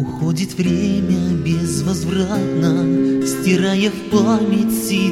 Уходит время безвозвратно, стирая в памяти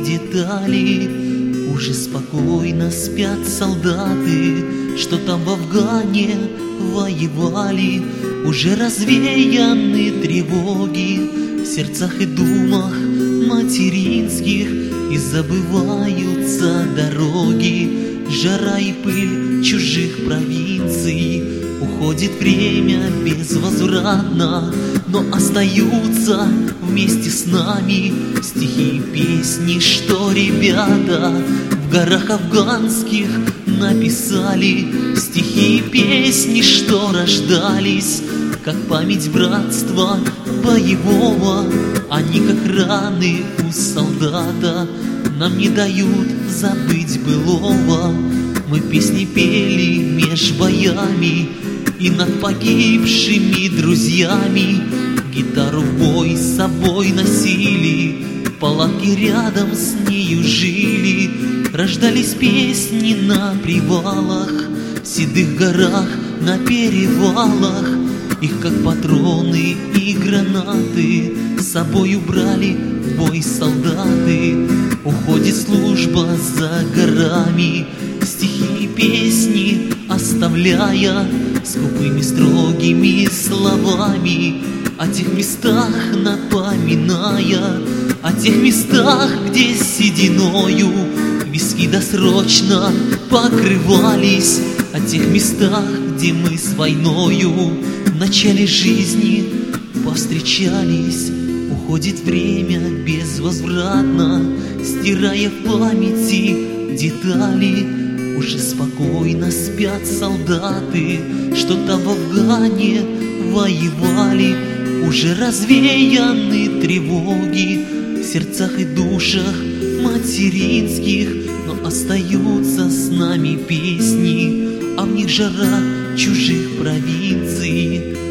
детали. Уже спокойно спят солдаты, что там в Афгане воевали. Уже развеяны тревоги в сердцах и думах материнских, и забываются дороги, жара и пыль чужих провинций. Уходит время безвозвратно, но остаются вместе с нами стихи и песни, что ребята в горах афганских написали. Стихи и песни, что рождались как память братства боевого. Они как раны у солдата, нам не дают забыть былого. Мы песни пели меж боями и над погибшими друзьями. Гитару в бой с собой носили, в палатке рядом с нею жили. Рождались песни на привалах, в седых горах, на перевалах. Их как патроны и гранаты с собой убрали в бой солдаты. Уходит служба за горами, стихи и песни оставляя, скупыми строгими словами о тех местах напоминая, о тех местах, где сединою виски досрочно покрывались, о тех местах, где мы с войною в начале жизни повстречались. Уходит время безвозвратно, стирая в памяти детали. Уже спокойно спят солдаты, что там в Афгане воевали. Уже развеяны тревоги в сердцах и душах материнских, но остаются с нами песни, а в них жара чужих провинций.